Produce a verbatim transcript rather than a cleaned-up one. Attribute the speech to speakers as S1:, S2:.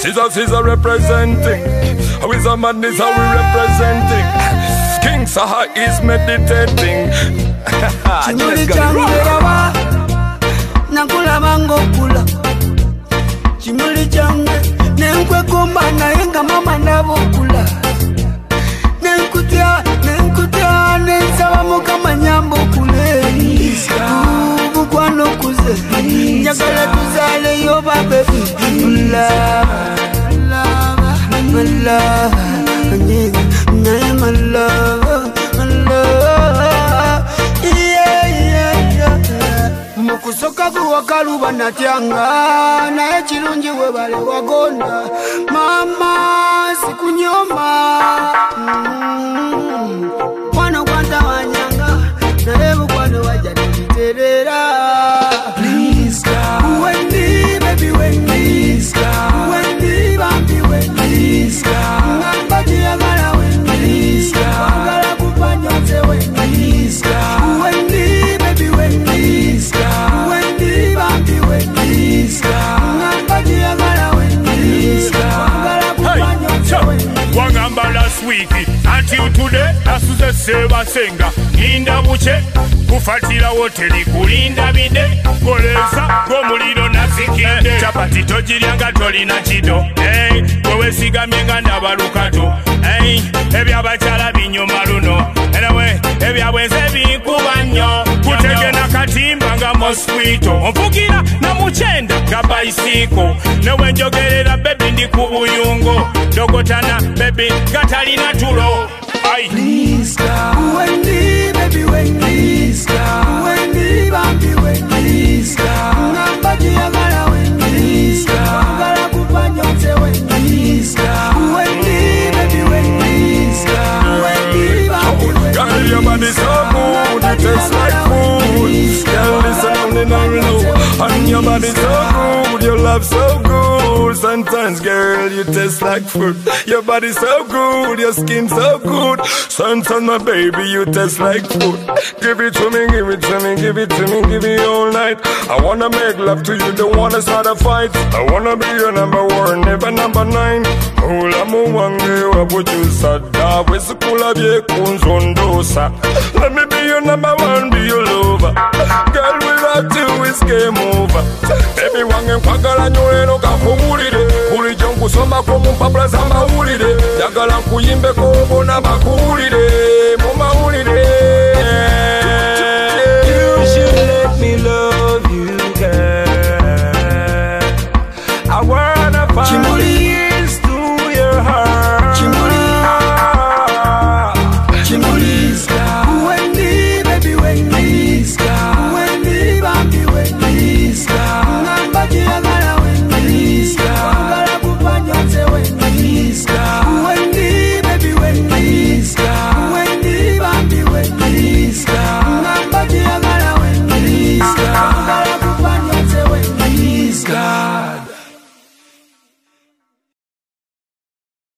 S1: Caesar, Caesar representing. How is a madness, how we representing. King Saha is meditating.
S2: Chimuli changerawa nakula mango kula. Chimuli change nenkwe kumba na yenga mama nabukula. Nenkutia, nenkutia, nensawa muka manyambo kule. Bukwano kuze nyagala tuzale yo baby. Love, love, love, my love, my love. Yeah, yeah, yeah. Mukusoka kuwakaluba natyanga na echirunji webale wagonda. Mama sikunyoma. Mm. Kwano kwanta wanyanga na ebu kwano wajaditerera. Please God, Wendy, baby Wendy, Wendy, baby Wendy, Ngamba jiyagala Wendy, Ngala kupanyote Wendy, Wendy, baby Wendy, Wendy, baby Wendy, Ngamba jiyagala Wendy, Ngala kupanyote Wendy.
S3: Wangamba last week until today, asuze seba senga inda buche kufatira hoteli kulinda bide koleza gomuliro nazikinde chapati tojiryanga tolina chido hey wewe sigamye nga ndabalukato hey ebyabachala binyuma luno enawe ebyabwenze bikuba nnyo kutegena katimba nga mosquito omvugira na muchenda nga baisiko newe njogerera bebi ndi ku buyungo dogotana bebi gatalina tulo.
S2: Please God, Wendy, baby Wendy, Wendy, baby Wendy, Ngamba jiyagala Wendy, Ngala kupanyote Wendy, Wendy, baby Wendy, Wendy, baby Wendy.
S1: Girl, your body so good, it tastes like food. Girl, listen on the narrow, and your body so good, your love so good. Sometimes, girl, you taste like fruit. Your body so good, your skin so good. Sometimes, my baby, you taste like food. Give it to me, give it to me, give it to me, give it all night. I wanna make love to you, don't wanna start a fight. I wanna be your number one, never number nine. Ula muwange wabujusa, da wesikula bye kunzondosa. Let me be your number one, be your lover. Girl, without you it's game over. Baby, wange kwagala nyoleno kakubulire. Buli jonkusomba ko mumpapula z'amawulire. Jagala nkuyimbe ko bona bakuwulire mu mawulire.